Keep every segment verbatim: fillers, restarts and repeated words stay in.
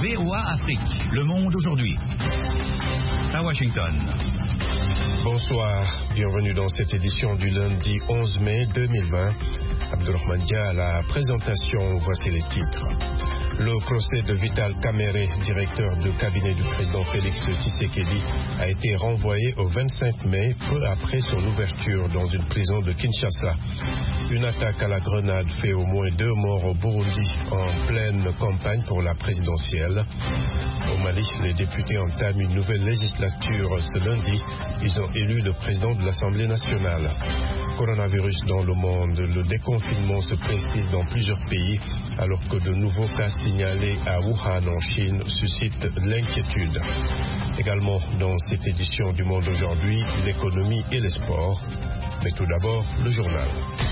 V O A Afrique. Le monde aujourd'hui. À Washington. Bonsoir, bienvenue dans cette édition du lundi onze mai deux mille vingt. Abdelrahman Dia à la présentation, voici les titres. Le procès de Vital Kamerhe, directeur de cabinet du président Félix Tshisekedi, a été renvoyé au vingt-cinq mai, peu après son ouverture dans une prison de Kinshasa. Une attaque à la grenade fait au moins deux morts au Burundi en pleine campagne pour la présidentielle. Au Mali, les députés entament une nouvelle législature ce lundi. Ils ont élu le président de l'Assemblée nationale. Coronavirus dans le monde, le déconfinement se précise dans plusieurs pays alors que de nouveaux cas signalés à Wuhan en Chine suscitent l'inquiétude. Également dans cette édition du Monde aujourd'hui, l'économie et les sports. Mais tout d'abord, le journal.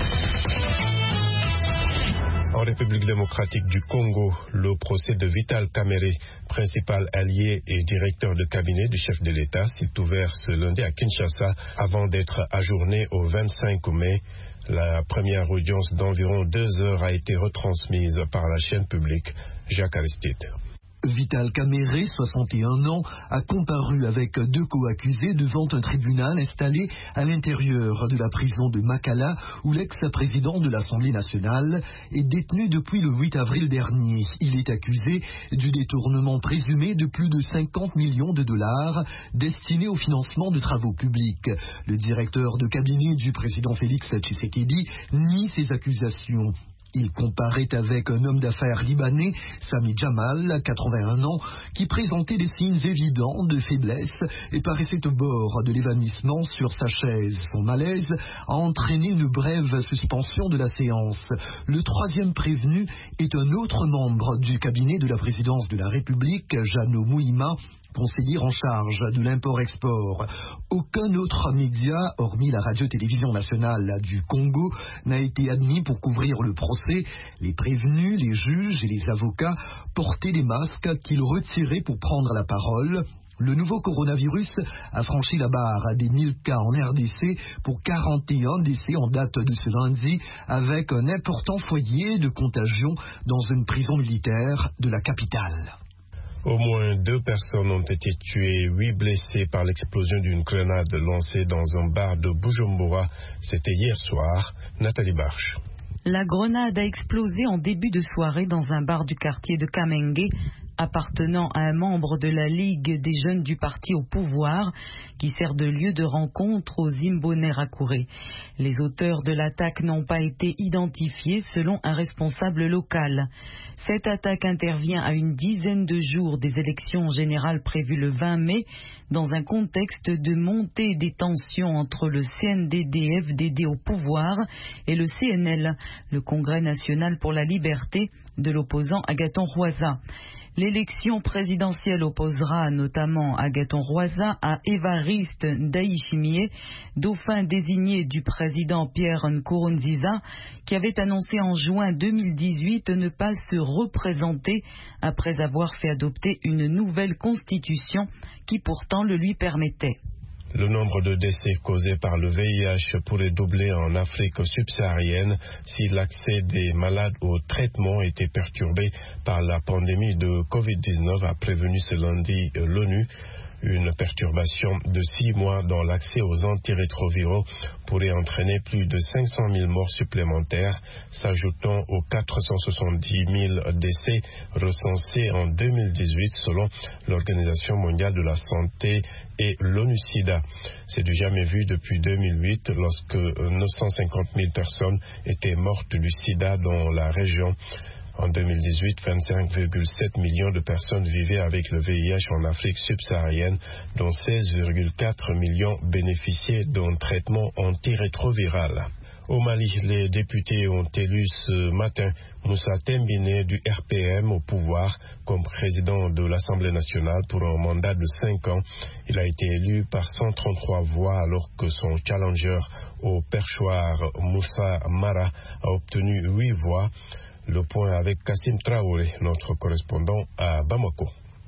En République démocratique du Congo, le procès de Vital Kamerhe, principal allié et directeur de cabinet du chef de l'État, s'est ouvert ce lundi à Kinshasa avant d'être ajourné au vingt-cinq mai. La première audience d'environ deux heures a été retransmise par la chaîne publique Jacques Aristide. Vital Kamerhe, soixante et un ans, a comparu avec deux co-accusés devant un tribunal installé à l'intérieur de la prison de Makala, où l'ex-président de l'Assemblée nationale est détenu depuis le huit avril dernier. Il est accusé du détournement présumé de plus de cinquante millions de dollars destinés au financement de travaux publics. Le directeur de cabinet du président Félix Tshisekedi nie ces accusations. Il comparait avec un homme d'affaires libanais, Sami Jamal, quatre-vingt-un ans, qui présentait des signes évidents de faiblesse et paraissait au bord de l'évanouissement sur sa chaise. Son malaise a entraîné une brève suspension de la séance. Le troisième prévenu est un autre membre du cabinet de la présidence de la République, Jeannot Mouima, conseiller en charge de l'import-export. Aucun autre média, hormis la radio-télévision nationale du Congo, n'a été admis pour couvrir le procès. Les prévenus, les juges et les avocats portaient des masques qu'ils retiraient pour prendre la parole. Le nouveau coronavirus a franchi la barre des mille cas en R D C pour quarante et un décès en date de ce lundi, avec un important foyer de contagion dans une prison militaire de la capitale. Au moins deux personnes ont été tuées, huit blessées par l'explosion d'une grenade lancée dans un bar de Bujumbura. C'était hier soir. Nathalie Barche. La grenade a explosé en début de soirée dans un bar du quartier de Kamenge, appartenant à un membre de la Ligue des jeunes du parti au pouvoir, qui sert de lieu de rencontre aux Imbonerakure. Les auteurs de l'attaque n'ont pas été identifiés selon un responsable local. Cette attaque intervient à une dizaine de jours des élections générales prévues le vingt mai, dans un contexte de montée des tensions entre le C N D D F D D au pouvoir et le C N L, le Congrès national pour la liberté, de l'opposant Agathon Rwasa. L'élection présidentielle opposera notamment Agathon Rwasa à Évariste Ndayishimiye, dauphin désigné du président Pierre Nkurunziza, qui avait annoncé en juin deux mille dix-huit ne pas se représenter après avoir fait adopter une nouvelle constitution qui pourtant le lui permettait. Le nombre de décès causés par le V I H pourrait doubler en Afrique subsaharienne si l'accès des malades au traitement était perturbé par la pandémie de covid dix-neuf, a prévenu ce lundi l'ONU. Une perturbation de six mois dans l'accès aux antirétroviraux pourrait entraîner plus de cinq cent mille morts supplémentaires, s'ajoutant aux quatre cent soixante-dix mille décès recensés en deux mille dix-huit selon l'Organisation mondiale de la santé et l'ONU-SIDA. C'est du jamais vu depuis deux mille huit, lorsque neuf cent cinquante mille personnes étaient mortes du sida dans la région. En deux mille dix-huit, vingt-cinq virgule sept millions de personnes vivaient avec le V I H en Afrique subsaharienne, dont seize virgule quatre millions bénéficiaient d'un traitement antirétroviral. Au Mali, les députés ont élu ce matin Moussa Tembine du R P M au pouvoir comme président de l'Assemblée nationale pour un mandat de cinq ans. Il a été élu par cent trente-trois voix alors que son challenger au perchoir Moussa Mara a obtenu huit voix. Le point avec Kassim Traoré, notre correspondant à Bamako.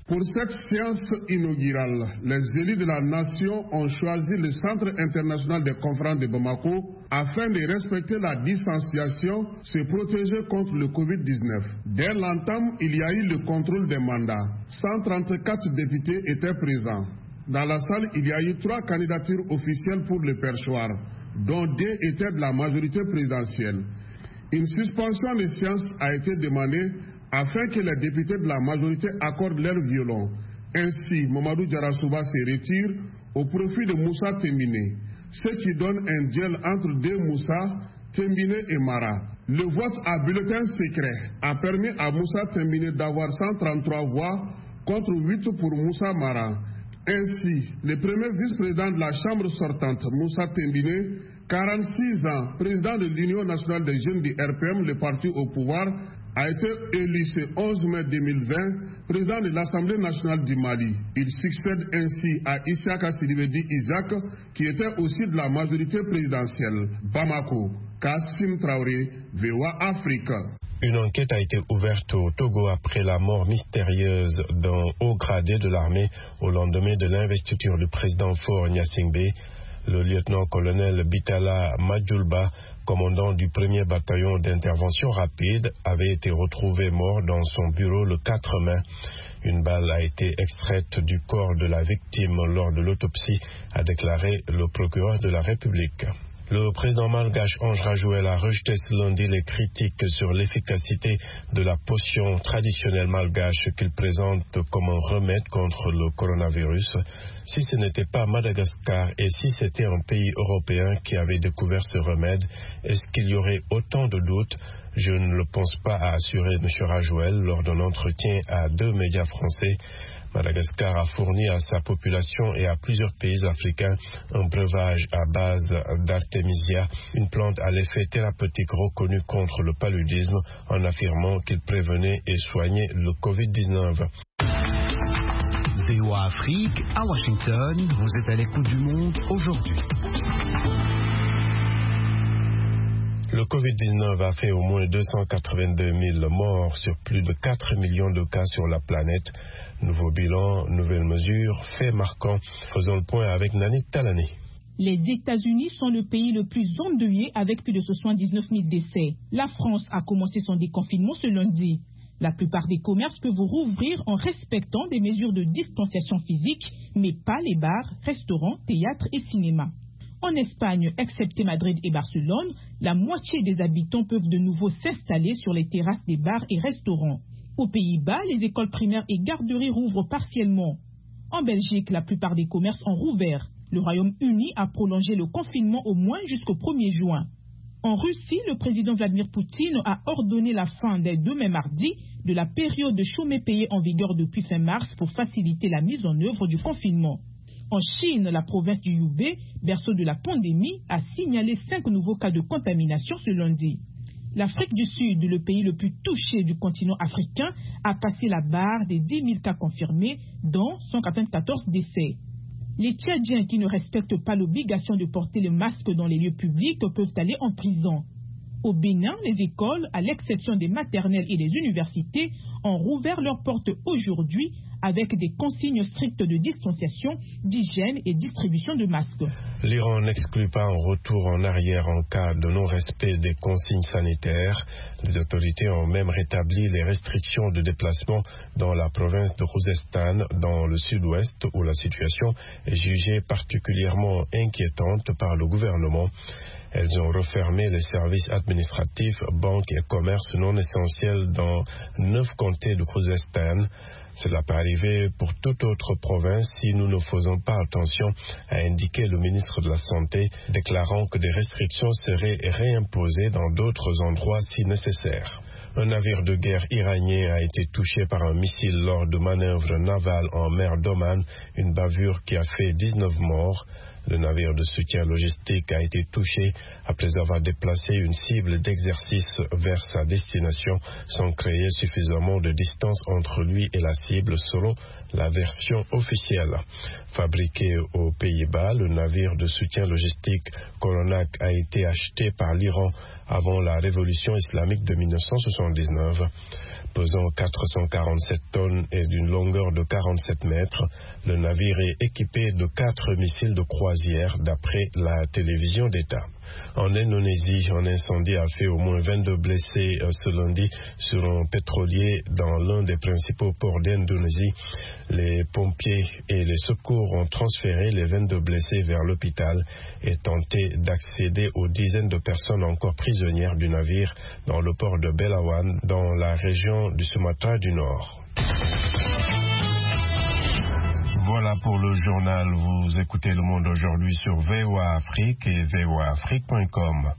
Pour cette séance inaugurale, les élus de la nation ont choisi le Centre international des conférences de Bamako afin de respecter la distanciation, se protéger contre le covid dix-neuf. Dès l'entame, il y a eu le contrôle des mandats. cent trente-quatre députés étaient présents. Dans la salle, il y a eu trois candidatures officielles pour le perchoir, dont deux étaient de la majorité présidentielle. Une suspension de séance a été demandée afin que les députés de la majorité accordent leur violon. Ainsi, Mamadou Diarra-Souba se retire au profit de Moussa Tembine, ce qui donne un duel entre deux Moussa, Tembine et Mara. Le vote à bulletin secret a permis à Moussa Tembine d'avoir cent trente-trois voix contre huit pour Moussa Mara. Ainsi, le premier vice-président de la Chambre sortante, Moussa Tembine, quarante-six ans, président de l'Union nationale des jeunes du R P M, le parti au pouvoir, a été élu ce onze mai deux mille vingt, président de l'Assemblée nationale du Mali. Il succède ainsi à Issaka Sidibedi Isaac, qui était aussi de la majorité présidentielle. Bamako, Kassim Traoré, V O A Afrique. Une enquête a été ouverte au Togo après la mort mystérieuse d'un haut gradé de l'armée au lendemain de l'investiture du président Faure Gnassingbé. Le lieutenant-colonel Bitala Madjoulba, commandant du premier bataillon d'intervention rapide, avait été retrouvé mort dans son bureau le quatre mai. Une balle a été extraite du corps de la victime lors de l'autopsie, a déclaré le procureur de la République. Le président malgache Ange Rajouel a rejeté ce lundi les critiques sur l'efficacité de la potion traditionnelle malgache qu'il présente comme un remède contre le coronavirus. Si ce n'était pas Madagascar et si c'était un pays européen qui avait découvert ce remède, est-ce qu'il y aurait autant de doutes? Je ne le pense pas, a assuré M. Rajouel lors d'un entretien à deux médias français. Madagascar a fourni à sa population et à plusieurs pays africains un breuvage à base d'artémisia, une plante à l'effet thérapeutique reconnu contre le paludisme, en affirmant qu'il prévenait et soignait le covid dix-neuf. V O A Afrique, à Washington, vous êtes à l'écoute du monde aujourd'hui. Le covid dix-neuf a fait au moins deux cent quatre-vingt-deux mille morts sur plus de quatre millions de cas sur la planète. Nouveau bilan, nouvelles mesures, faits marquants. Faisons le point avec Nani Talani. Les États-Unis sont le pays le plus endeuillé avec plus de soixante-dix-neuf mille décès. La France a commencé son déconfinement ce lundi. La plupart des commerces peuvent rouvrir en respectant des mesures de distanciation physique, mais pas les bars, restaurants, théâtres et cinémas. En Espagne, excepté Madrid et Barcelone, la moitié des habitants peuvent de nouveau s'installer sur les terrasses des bars et restaurants. Aux Pays-Bas, les écoles primaires et garderies rouvrent partiellement. En Belgique, la plupart des commerces ont rouvert. Le Royaume-Uni a prolongé le confinement au moins jusqu'au premier juin. En Russie, le président Vladimir Poutine a ordonné la fin dès demain mardi de la période de chômage payé en vigueur depuis fin mars pour faciliter la mise en œuvre du confinement. En Chine, la province du Hubei, berceau de la pandémie, a signalé cinq nouveaux cas de contamination ce lundi. L'Afrique du Sud, le pays le plus touché du continent africain, a passé la barre des dix mille cas confirmés, dont cent quatre-vingt-quatorze décès. Les Tchadiens qui ne respectent pas l'obligation de porter le masque dans les lieux publics peuvent aller en prison. Au Bénin, les écoles, à l'exception des maternelles et des universités, ont rouvert leurs portes aujourd'hui avec des consignes strictes de distanciation, d'hygiène et distribution de masques. L'Iran n'exclut pas un retour en arrière en cas de non-respect des consignes sanitaires. Les autorités ont même rétabli les restrictions de déplacement dans la province de Khouzestan, dans le sud-ouest, où la situation est jugée particulièrement inquiétante par le gouvernement. Elles ont refermé les services administratifs, banques et commerces non essentiels dans neuf comtés de Khouzestan. Cela peut arriver pour toute autre province si nous ne faisons pas attention, a indiqué le ministre de la Santé, déclarant que des restrictions seraient réimposées dans d'autres endroits si nécessaire. Un navire de guerre iranien a été touché par un missile lors de manœuvres navales en mer d'Oman, une bavure qui a fait dix-neuf morts. Le navire de soutien logistique a été touché après avoir déplacé une cible d'exercice vers sa destination sans créer suffisamment de distance entre lui et la cible selon la version officielle. Fabriqué aux Pays-Bas, le navire de soutien logistique Kolonak a été acheté par l'Iran avant la révolution islamique de mille neuf cent soixante-dix-neuf. Pesant quatre cent quarante-sept tonnes et d'une longueur de quarante-sept mètres, le navire est équipé de quatre missiles de croisière d'après la télévision d'État. En Indonésie, un incendie a fait au moins vingt-deux blessés ce lundi sur un pétrolier dans l'un des principaux ports d'Indonésie. Les pompiers et les secours ont transféré les vingt-deux blessés vers l'hôpital et tenté d'accéder aux dizaines de personnes encore prisonnières du navire dans le port de Belawan, dans la région du Sumatra du Nord. Voilà pour le journal. Vous écoutez Le Monde aujourd'hui sur V O A Afrique et v o a afrique point com.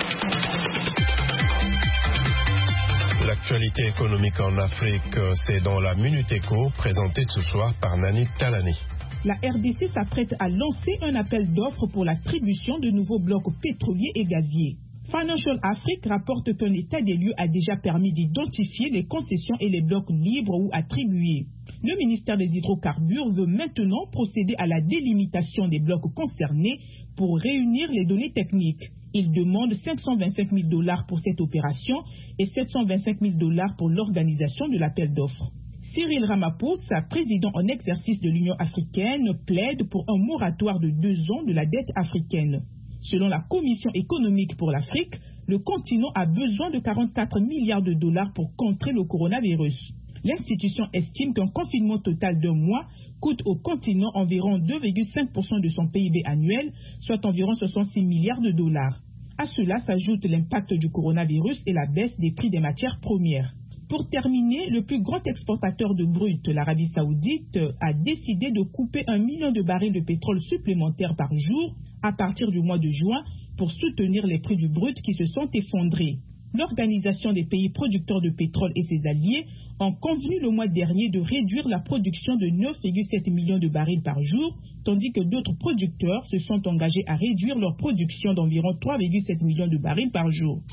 L'actualité économique en Afrique, c'est dans la Minute Éco, présentée ce soir par Nani Talani. La R D C s'apprête à lancer un appel d'offres pour l'attribution de nouveaux blocs pétroliers et gaziers. Financial Afrique rapporte qu'un état des lieux a déjà permis d'identifier les concessions et les blocs libres ou attribués. Le ministère des Hydrocarbures veut maintenant procéder à la délimitation des blocs concernés pour réunir les données techniques. Il demande cinq cent vingt-cinq mille dollars pour cette opération et sept cent vingt-cinq mille dollars pour l'organisation de l'appel d'offres. Cyril Ramaphosa, président en exercice de l'Union africaine, plaide pour un moratoire de deux ans de la dette africaine. Selon la Commission économique pour l'Afrique, le continent a besoin de quarante-quatre milliards de dollars pour contrer le coronavirus. L'institution estime qu'un confinement total d'un mois coûte au continent environ deux virgule cinq pour cent de son P I B annuel, soit environ soixante-six milliards de dollars. À cela s'ajoute l'impact du coronavirus et la baisse des prix des matières premières. Pour terminer, le plus grand exportateur de brut, l'Arabie Saoudite, a décidé de couper un million de barils de pétrole supplémentaires par jour à partir du mois de juin pour soutenir les prix du brut qui se sont effondrés. L'Organisation des pays producteurs de pétrole et ses alliés ont convenu le mois dernier de réduire la production de neuf virgule sept millions de barils par jour, tandis que d'autres producteurs se sont engagés à réduire leur production d'environ trois virgule sept millions de barils par jour.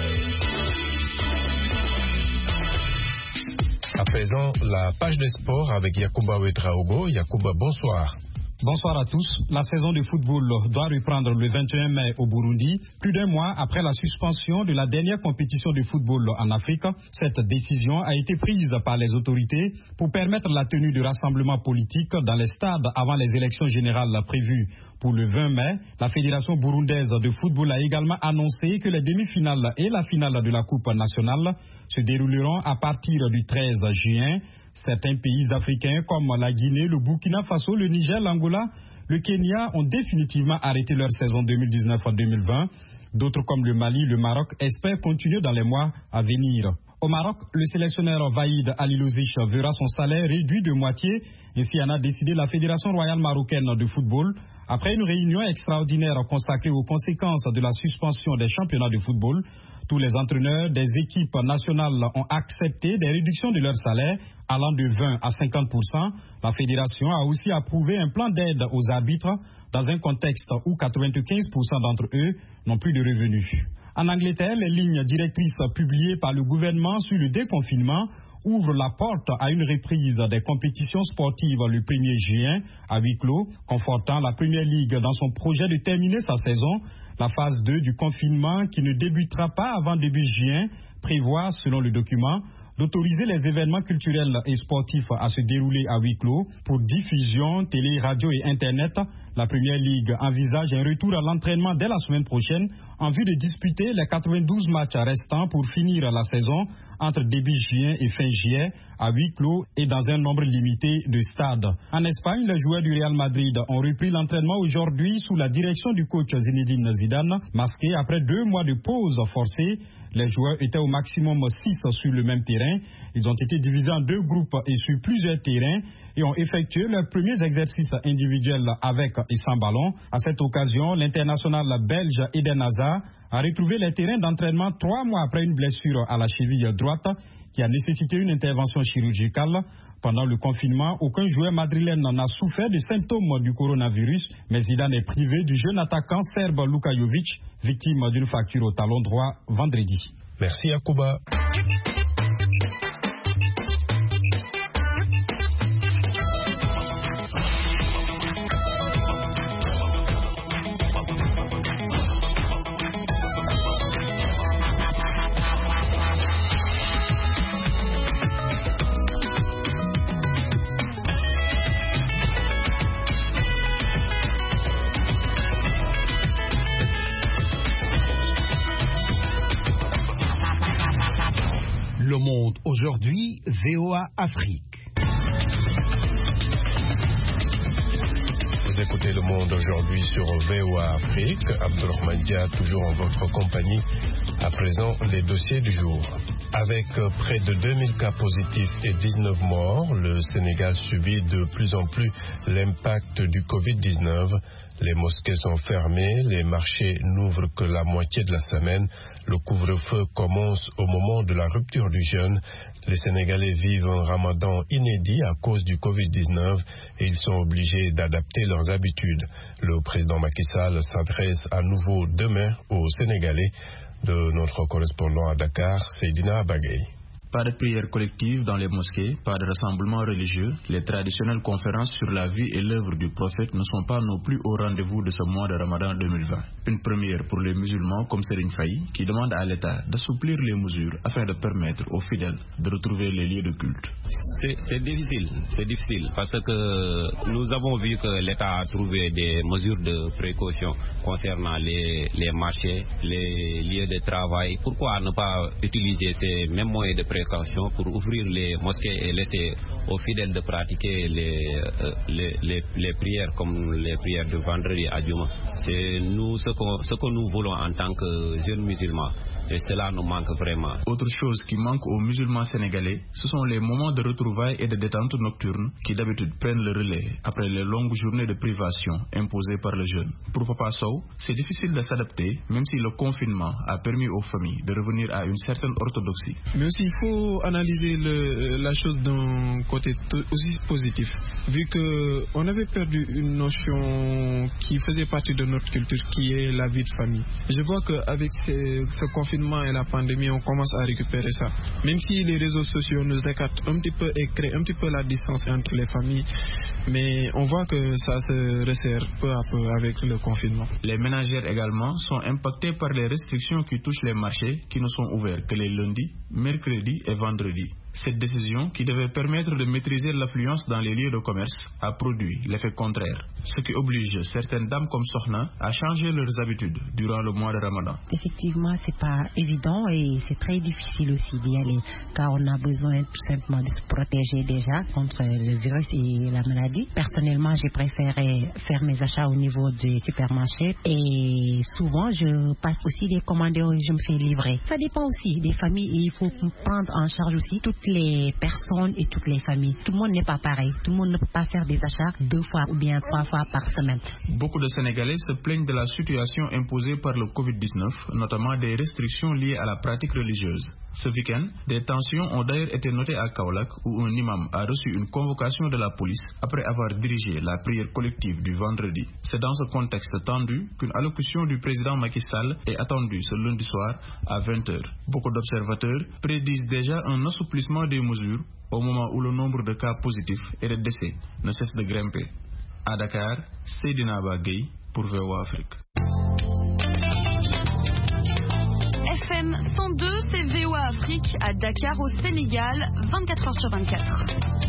À présent, la page des sports avec Yacouba Ouedraogo. Yacouba, bonsoir. Bonsoir à tous. La saison de football doit reprendre le vingt et un mai au Burundi, plus d'un mois après la suspension de la dernière compétition de football en Afrique. Cette décision a été prise par les autorités pour permettre la tenue de rassemblements politiques dans les stades avant les élections générales prévues pour le vingt mai. La Fédération burundaise de football a également annoncé que les demi-finales et la finale de la Coupe nationale se dérouleront à partir du treize juin. Certains pays africains comme la Guinée, le Burkina Faso, le Niger, l'Angola, le Kenya ont définitivement arrêté leur saison deux mille dix-neuf à deux mille vingt. D'autres comme le Mali, le Maroc espèrent continuer dans les mois à venir. Au Maroc, le sélectionneur Vaïd Alilozic verra son salaire réduit de moitié. Ainsi en a décidé la Fédération royale marocaine de football après une réunion extraordinaire consacrée aux conséquences de la suspension des championnats de football. Tous les entraîneurs des équipes nationales ont accepté des réductions de leur salaire allant de vingt à cinquante pour cent. La fédération a aussi approuvé un plan d'aide aux arbitres dans un contexte où quatre-vingt-quinze pour cent d'entre eux n'ont plus de revenus. En Angleterre, les lignes directrices publiées par le gouvernement sur le déconfinement ouvrent la porte à une reprise des compétitions sportives le premier juin à huis clos, confortant la Première Ligue dans son projet de terminer sa saison. La phase deux du confinement, qui ne débutera pas avant début juin, prévoit, selon le document, d'autoriser les événements culturels et sportifs à se dérouler à huis clos pour diffusion, télé, radio et Internet. La Première Ligue envisage un retour à l'entraînement dès la semaine prochaine en vue de disputer les quatre-vingt-douze matchs restants pour finir la saison entre début juin et fin juillet à huis clos et dans un nombre limité de stades. En Espagne, les joueurs du Real Madrid ont repris l'entraînement aujourd'hui sous la direction du coach Zinedine Zidane, masqué après deux mois de pause forcée. Les joueurs étaient au maximum six sur le même terrain. Ils ont été divisés en deux groupes et sur plusieurs terrains et ont effectué leurs premiers exercices individuels avec et sans ballon. À cette occasion, l'international belge Eden Hazard a retrouvé les terrains d'entraînement trois mois après une blessure à la cheville droite qui a nécessité une intervention chirurgicale. Pendant le confinement, aucun joueur madrilène n'a souffert de symptômes du coronavirus, mais Zidane est privé du jeune attaquant serbe Luka Jovic, victime d'une fracture au talon droit vendredi. Merci Yacouba. Monde aujourd'hui, V O A Afrique. Vous écoutez Le Monde aujourd'hui sur V O A Afrique. Abdelrahman Dia, toujours en votre compagnie. À présent, les dossiers du jour. Avec près de deux mille cas positifs et dix-neuf morts, le Sénégal subit de plus en plus l'impact du covid dix-neuf. Les mosquées sont fermées, les marchés n'ouvrent que la moitié de la semaine. Le couvre-feu commence au moment de la rupture du jeûne. Les Sénégalais vivent un ramadan inédit à cause du covid dix-neuf et ils sont obligés d'adapter leurs habitudes. Le président Macky Sall s'adresse à nouveau demain aux Sénégalais. De notre correspondant à Dakar, Seydina Bagay. Pas de prière collective dans les mosquées, pas de rassemblement religieux. Les traditionnelles conférences sur la vie et l'œuvre du prophète ne sont pas non plus au rendez-vous de ce mois de Ramadan deux mille vingt. Une première pour les musulmans comme Serigne Faye, qui demande à l'État d'assouplir les mesures afin de permettre aux fidèles de retrouver les lieux de culte. C'est, c'est difficile, c'est difficile parce que nous avons vu que l'État a trouvé des mesures de précaution concernant les, les marchés, les lieux de travail. Pourquoi ne pas utiliser ces mêmes moyens de précaution pour ouvrir les mosquées et laisser aux fidèles de pratiquer les, euh, les, les, les prières comme les prières de vendredi à Djouma. C'est nous ce, ce que nous voulons en tant que jeunes musulmans. Et cela nous manque vraiment. Autre chose qui manque aux musulmans sénégalais, ce sont les moments de retrouvailles et de détente nocturne qui d'habitude prennent le relais après les longues journées de privation imposées par le jeûne. Pour Papa Sow, c'est difficile de s'adapter, même si le confinement a permis aux familles de revenir à une certaine orthodoxie. Mais aussi, il faut analyser le, la chose d'un côté aussi positif, vu qu'on avait perdu une notion qui faisait partie de notre culture, qui est la vie de famille. Je vois qu'avec ce, ce confinement et la pandémie, on commence à récupérer ça. Même si les réseaux sociaux nous écartent un petit peu et créent un petit peu la distance entre les familles, mais on voit que ça se resserre peu à peu avec le confinement. Les ménagères également sont impactées par les restrictions qui touchent les marchés qui ne sont ouverts que les lundis, mercredis et vendredis. Cette décision, qui devait permettre de maîtriser l'affluence dans les lieux de commerce, a produit l'effet contraire, ce qui oblige certaines dames comme Sokhna à changer leurs habitudes durant le mois de Ramadan. Effectivement, c'est pas évident et c'est très difficile aussi d'y aller, car on a besoin tout simplement de se protéger déjà contre le virus et la maladie. Personnellement, j'ai préféré faire mes achats au niveau des supermarchés et souvent je passe aussi des commandes et je me fais livrer. Ça dépend aussi des familles et il faut prendre en charge aussi toutes les personnes et toutes les familles. Tout le monde n'est pas pareil. Tout le monde ne peut pas faire des achats deux fois ou bien trois fois par semaine. Beaucoup de Sénégalais se plaignent de la situation imposée par le covid dix-neuf, notamment des restrictions liées à la pratique religieuse. Ce week-end, des tensions ont d'ailleurs été notées à Kaolack, où un imam a reçu une convocation de la police après avoir dirigé la prière collective du vendredi. C'est dans ce contexte tendu qu'une allocution du président Macky Sall est attendue ce lundi soir à vingt heures. Beaucoup d'observateurs prédisent déjà un assouplissement des mesures au moment où le nombre de cas positifs et de décès ne cesse de grimper. À Dakar, Seydina Bagay pour V O A Afrique. F M cent deux, c'est V O A Afrique à Dakar au Sénégal, vingt-quatre heures sur vingt-quatre.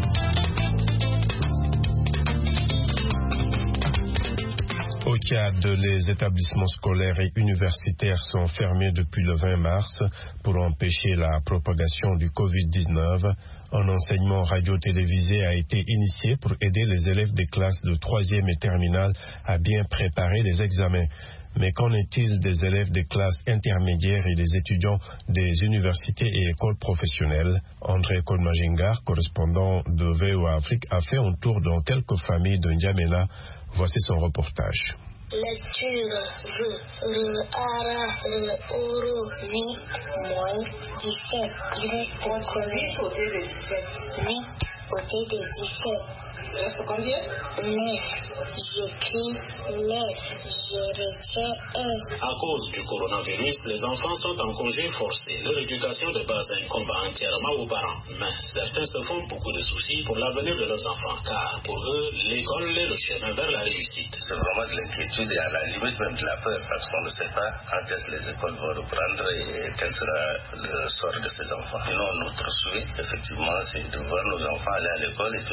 Au Tchad, les établissements scolaires et universitaires sont fermés depuis le vingt mars pour empêcher la propagation du covid dix-neuf. Un enseignement radio-télévisé a été initié pour aider les élèves des classes de troisième et terminale à bien préparer les examens. Mais qu'en est-il des élèves des classes intermédiaires et des étudiants des universités et écoles professionnelles? André Kolmajengar, correspondant de V O A Afrique, a fait un tour dans quelques familles de N'Djamena. Voici son reportage. Lecture, je, re, ara, re, oro, huit, moins dix-sept. Il reste huit côté de dix-sept. huit côté de dix-sept. Il reste combien? neuf. J'écris neuf. Je retiens un. À cause du coronavirus, les enfants sont en congé forcé. Leur éducation de base incombe entièrement aux parents. Mais certains se font beaucoup de soucis pour l'avenir de leurs enfants, car pour eux, l'école est le chemin vers la réussite. C'est vraiment de l'inquiétude et à la limite même de la peur, parce qu'on ne sait pas quand est-ce que les écoles vont reprendre et quel sera le sort de ces enfants. Sinon, notre souhait, effectivement, c'est de voir nos enfants aller à l'école et puis progresser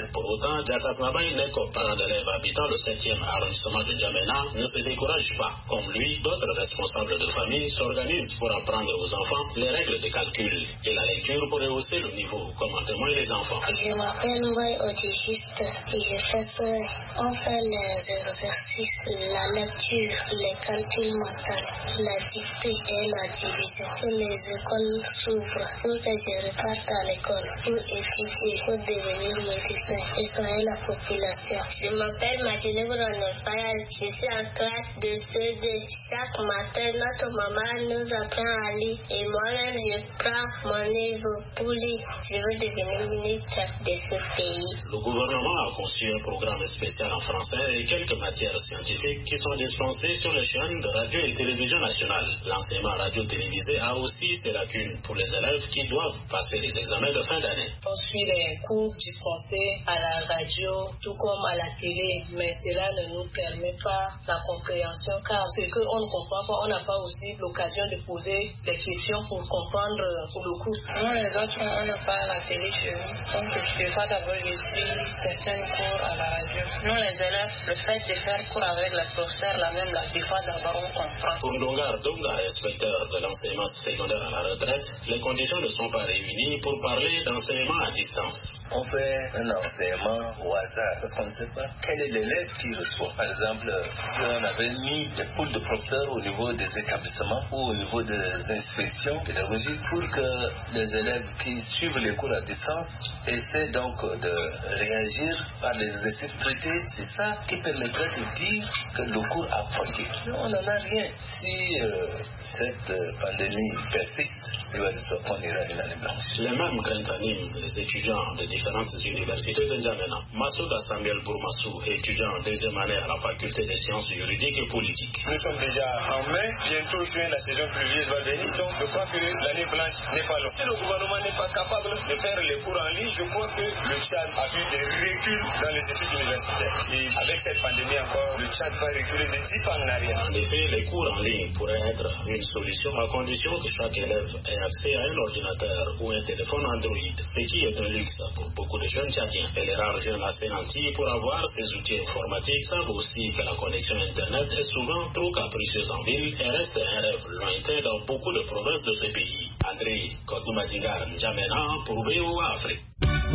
Pour autant, Diakas Mabaye n'est qu'un parent d'élèves habitant le septième arrondissement de N'Djamena ne se décourage pas. Comme lui, d'autres responsables de famille s'organisent pour apprendre aux enfants les règles de calcul et la lecture pour rehausser le niveau, comme en témoignent les enfants. Je m'appelle Mbaye Odihiste et je fais ça. On fait les exercices, la lecture, les calculs mentaux, la dictée et la division. Que les écoles s'ouvrent pour que je reparte à l'école pour étudier, pour devenir médecin et soigner la population. Je m'appelle Mathilde Bronefaya, je suis en classe de C D. Chaque matin, notre maman nous apprend à lire et moi-même je prends mon niveau pour lire. Je veux devenir ministre de ce pays. Le gouvernement a conçu un programme spécial en français et quelques matières scientifiques qui sont dispensées sur les chaînes de radio et télévision nationales. L'enseignement radio-télévisé a aussi ses lacunes pour les élèves qui doivent passer les examens de fin d'année. On suit les cours dispensés à la radio, tout comme à la télé, mais cela ne nous permet pas la compréhension, car ce qu'on ne comprend pas, on n'a pas aussi l'occasion de poser des questions pour comprendre le cours. Nous, les autres, on n'a pas la télé chez nous, donc je fais d'abord, je suis certains cours à la radio. Nous, les élèves, le fait de faire cours avec les professeurs, la même, la des fois d'abord on comprend. Pour Ndongar Donga, inspecteur de l'enseignement secondaire à la retraite, les conditions ne sont pas réunies pour parler d'enseignement à distance. On fait un enseignement au hasard parce qu'on ne sait pas quel est l'élève qui reçoit. Par exemple, si on avait mis des poules de professeurs au niveau des établissements ou au niveau des inspections pédagogiques pour que les élèves qui suivent les cours à distance essaient donc de réagir par les exercices traités, c'est ça qui permettrait de dire que le cours a porté. On n'en a rien. Si euh, cette pandémie persiste, il va de soi qu'on ira une année blanche. Les mêmes craintes animent les étudiants de différentes universités de N'Djamena. Massouda Samuel Bourmassou, étudiant en deuxième année à la faculté des sciences juridiques et politiques. Nous sommes déjà en mai, bientôt juin, la saison pluvieuse va venir, donc je crois que l'année blanche n'est pas loin. Si le gouvernement n'est pas capable de faire les cours en ligne, je crois que le Tchad a eu des reculs dans les études universitaires. Et avec cette pandémie encore, le Tchad va reculer de dix ans en arrière. En effet, les cours en ligne pourraient être une solution à condition que chaque élève ait accès à un ordinateur ou un téléphone Android, ce qui est un luxe pour beaucoup de jeunes tchadiens. Et les rares jeunes assez nantis pour avoir ces outils informatiques savent aussi que la connexion Internet est souvent trop capricieuse en ville et reste un rêve lointain dans beaucoup de provinces de ce pays. André Kodoumadingar N'Djamena pour V O A Afrique.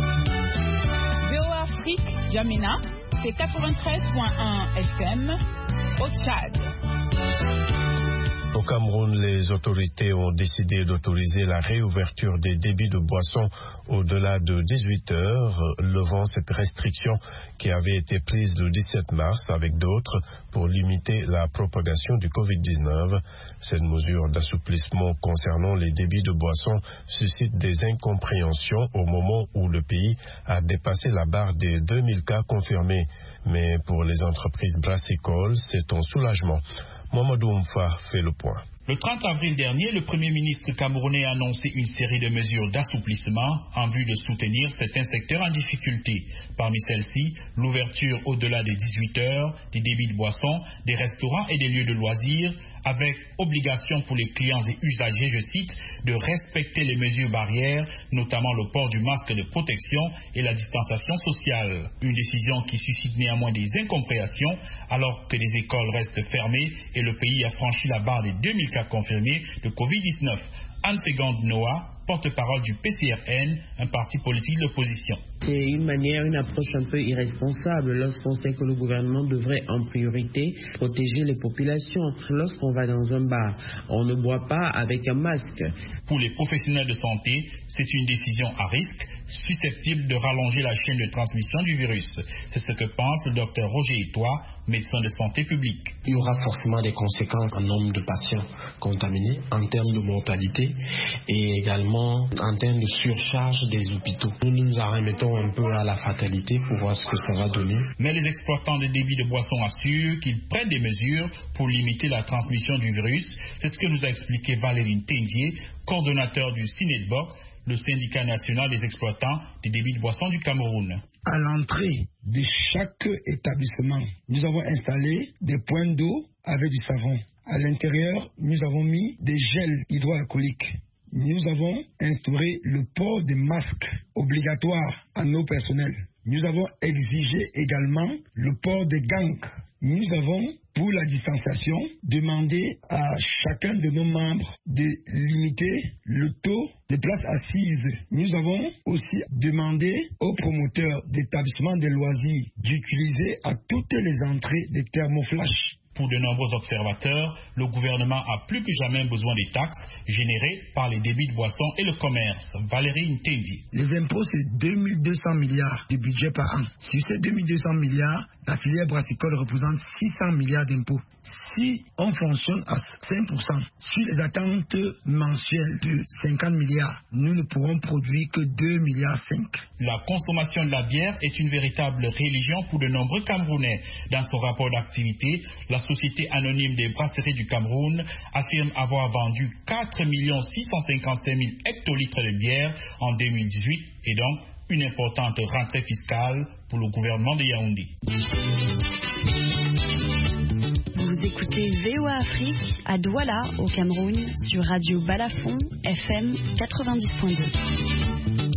V O A Afrique, N'Djamena, c'est quatre-vingt-treize point un F M au Tchad. Au Cameroun, les autorités ont décidé d'autoriser la réouverture des débits de boissons au-delà de dix-huit heures, levant cette restriction qui avait été prise le dix-sept mars avec d'autres pour limiter la propagation du covid dix-neuf. Cette mesure d'assouplissement concernant les débits de boissons suscite des incompréhensions au moment où le pays a dépassé la barre des deux mille cas confirmés. Mais pour les entreprises brassicoles, c'est un soulagement. Mamadou Mfa fait le point. Le trente avril dernier, le Premier ministre camerounais a annoncé une série de mesures d'assouplissement en vue de soutenir certains secteurs en difficulté. Parmi celles-ci, l'ouverture au-delà de dix-huit heures des débits de boissons, des restaurants et des lieux de loisirs, avec obligation pour les clients et usagers, je cite, de respecter les mesures barrières, notamment le port du masque de protection et la distanciation sociale. Une décision qui suscite néanmoins des incompréhensions alors que les écoles restent fermées et le pays a franchi la barre des deux mille cas confirmés de covid dix-neuf. Anne Fegande Noah, porte-parole du P C R N, un parti politique de l'opposition. C'est une manière, une approche un peu irresponsable lorsqu'on sait que le gouvernement devrait en priorité protéger les populations. Lorsqu'on va dans un bar, on ne boit pas avec un masque. Pour les professionnels de santé, c'est une décision à risque, susceptible de rallonger la chaîne de transmission du virus. C'est ce que pense le docteur Roger Etoile, médecin de santé publique. Il y aura forcément des conséquences en nombre de patients contaminés, en termes de mortalité et également en termes de surcharge des hôpitaux. Nous nous en remettons un peu à la fatalité pour voir ce que ça va donner. Mais les exploitants de débits de boissons assurent qu'ils prennent des mesures pour limiter la transmission du virus. C'est ce que nous a expliqué Valérie Tendier, coordonnateur du SYNEDBOC, le syndicat national des exploitants des débits de boissons du Cameroun. À l'entrée de chaque établissement, nous avons installé des points d'eau avec du savon. À l'intérieur, nous avons mis des gels hydroalcooliques. Nous avons instauré le port des masques obligatoires à nos personnels. Nous avons exigé également le port des gants. Nous avons, pour la distanciation, demandé à chacun de nos membres de limiter le taux de places assises. Nous avons aussi demandé aux promoteurs d'établissements de loisirs d'utiliser à toutes les entrées des thermoflash. Pour de nombreux observateurs, le gouvernement a plus que jamais besoin des taxes générées par les débits de boissons et le commerce. Valérie Ntendi. Les impôts, c'est deux mille deux cents milliards de budget par an. Sur ces deux mille deux cents milliards, la filière brassicole représente six cents milliards d'impôts. Si on fonctionne à cinq pour cent sur les attentes mensuelles de cinquante milliards, nous ne pourrons produire que deux virgule cinq milliards. La consommation de la bière est une véritable religion pour de nombreux Camerounais. Dans son rapport d'activité, la Société anonyme des brasseries du Cameroun affirme avoir vendu quatre millions six cent cinquante-cinq mille hectolitres de bière en deux mille dix-huit et donc une importante rentrée fiscale pour le gouvernement de Yaoundé. Vous écoutez V O A Afrique à Douala au Cameroun sur Radio Balafon F M quatre-vingt-dix point deux.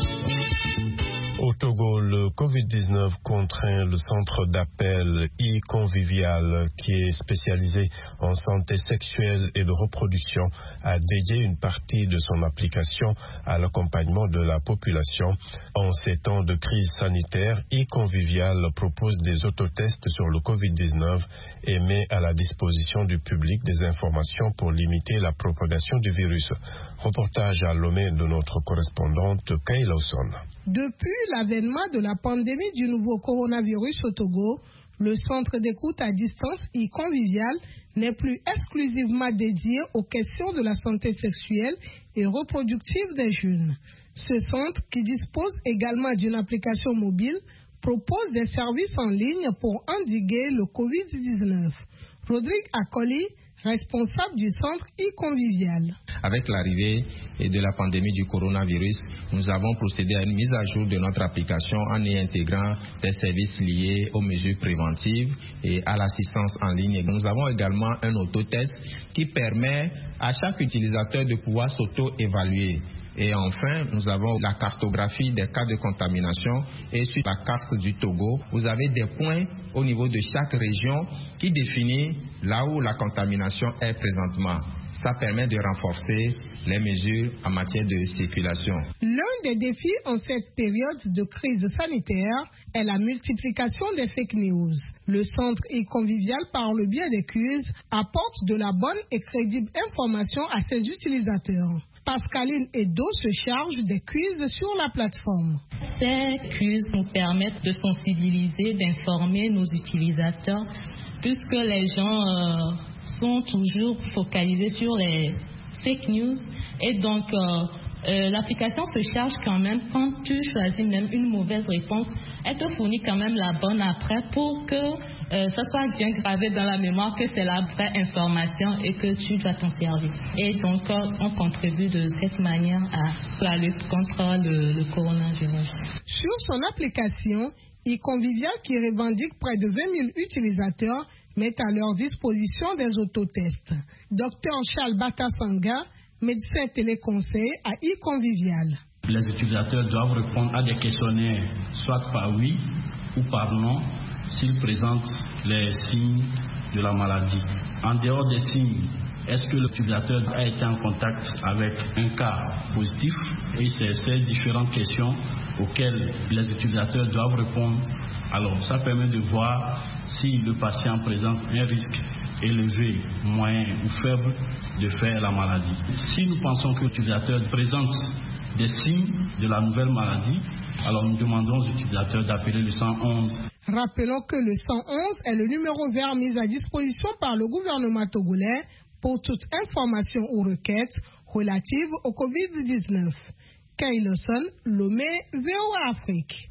Au Togo, le covid dix-neuf contraint le centre d'appel e-convivial qui est spécialisé en santé sexuelle et de reproduction à dédier une partie de son application à l'accompagnement de la population. En ces temps de crise sanitaire, e-convivial propose des autotests sur le covid dix-neuf et met à la disposition du public des informations pour limiter la propagation du virus. Reportage à Lomé de notre correspondante Kay Lawson. Depuis l'avènement de la pandémie du nouveau coronavirus au Togo, le centre d'écoute à distance e-convivial n'est plus exclusivement dédié aux questions de la santé sexuelle et reproductive des jeunes. Ce centre, qui dispose également d'une application mobile, propose des services en ligne pour endiguer le covid dix-neuf. Rodrigue Akoli, responsable du centre e-convivial. Avec l'arrivée de la pandémie du coronavirus, nous avons procédé à une mise à jour de notre application en y intégrant des services liés aux mesures préventives et à l'assistance en ligne. Nous avons également un autotest qui permet à chaque utilisateur de pouvoir s'auto-évaluer. Et enfin, nous avons la cartographie des cas de contamination et sur la carte du Togo, vous avez des points au niveau de chaque région qui définit là où la contamination est présentement. Ça permet de renforcer les mesures en matière de circulation. L'un des défis en cette période de crise sanitaire est la multiplication des fake news. Le centre e-convivial, par le biais des quiz, apporte de la bonne et crédible information à ses utilisateurs. Pascaline Edo se charge des quiz sur la plateforme. Ces quiz nous permettent de sensibiliser, d'informer nos utilisateurs, puisque les gens euh, sont toujours focalisés sur les fake news. Et donc, euh, euh, l'application se charge quand même, quand tu choisis même une mauvaise réponse, elle te fournit quand même la bonne après pour que euh, ça soit bien gravé dans la mémoire que c'est la vraie information et que tu dois t'en servir. Et donc, euh, on contribue de cette manière à la lutte contre le, le coronavirus. Sur son application, e-convivial, qui revendique près de vingt mille utilisateurs, met à leur disposition des autotests. Docteur Charles Batasanga, médecin téléconseiller à e-convivial. Les utilisateurs doivent répondre à des questionnaires, soit par oui ou par non, s'ils présentent les signes de la maladie. En dehors des signes, est-ce que l'utilisateur a été en contact avec un cas positif? Et c'est ces différentes questions auxquelles les utilisateurs doivent répondre. Alors, ça permet de voir si le patient présente un risque élevé, moyen ou faible de faire la maladie. Si nous pensons que l'utilisateur présente des signes de la nouvelle maladie, alors nous demandons aux utilisateurs d'appeler le cent onze. Rappelons que le cent onze est le numéro vert mis à disposition par le gouvernement togolais pour toute information ou requête relative au covid dix-neuf. Kay Lawson, Lomé, V O A Afrique.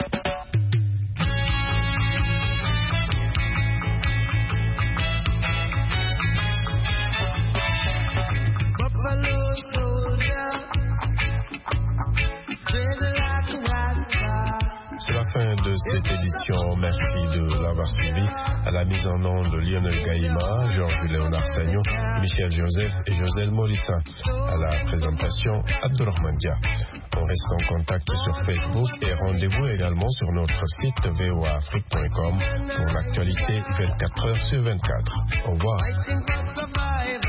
C'est la fin de cette édition. Merci de l'avoir suivi. À la mise en onde de Lionel Gaïma, Georges Léonard Sagnon, Michel Joseph et Joselle Morissa. À la présentation, Abdourahmane Dia. On reste en contact sur Facebook et rendez-vous également sur notre site v o a afrique point com pour l'actualité vingt-quatre heures sur vingt-quatre. Au revoir.